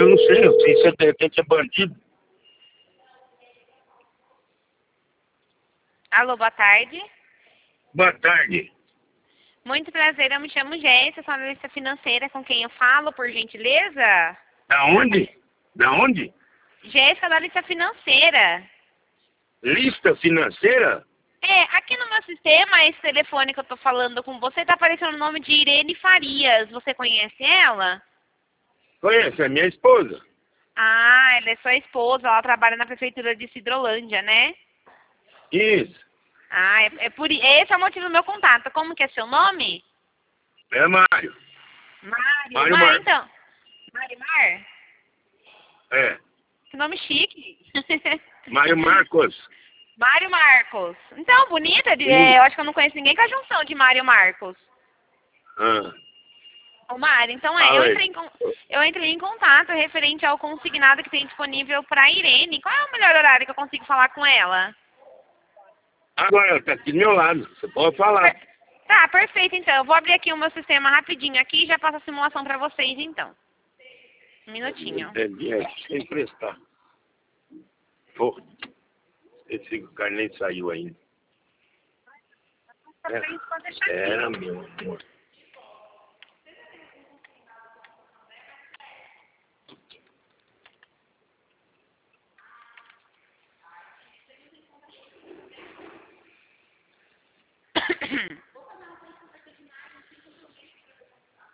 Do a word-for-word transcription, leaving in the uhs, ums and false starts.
eu não sei, eu sei se é de repente é bandido. Alô, boa tarde. Boa tarde. Muito prazer, eu me chamo Jéssica, sou analista financeira, com quem eu falo, por gentileza? Da onde? Da onde? Jéssica, analista financeira. Lista financeira? É, aqui no meu sistema, esse telefone que eu tô falando com você, tá aparecendo o nome de Irene Farias. Você conhece ela? Conhece, é minha esposa. Ah, ela é sua esposa, ela trabalha na prefeitura de Cidrolândia, né? Isso. Ah, é, é por i- esse é o motivo do meu contato. Como que é seu nome? É Mário. Mário. Mário Mar, Marcos. então. Marimar? É. Que nome chique. Mário Marcos. Mário Marcos. Então, bonita. de- é, eu Isso. acho que eu não conheço ninguém com a junção de Mário Marcos. Ah, Ô, Mário, então é, eu fala aí. entrei, em, con- eu entrei em contato referente ao consignado que tem disponível para a Irene. Qual é o melhor horário que eu consigo falar com ela? Agora, ela tá aqui do meu lado. Você pode falar. Per- Tá, perfeito, então. Eu vou abrir aqui o meu sistema rapidinho aqui e já passo a simulação para vocês, então. Um minutinho. É dinheiro sem emprestar. Pô, esse cara nem saiu ainda. É, era meu amor.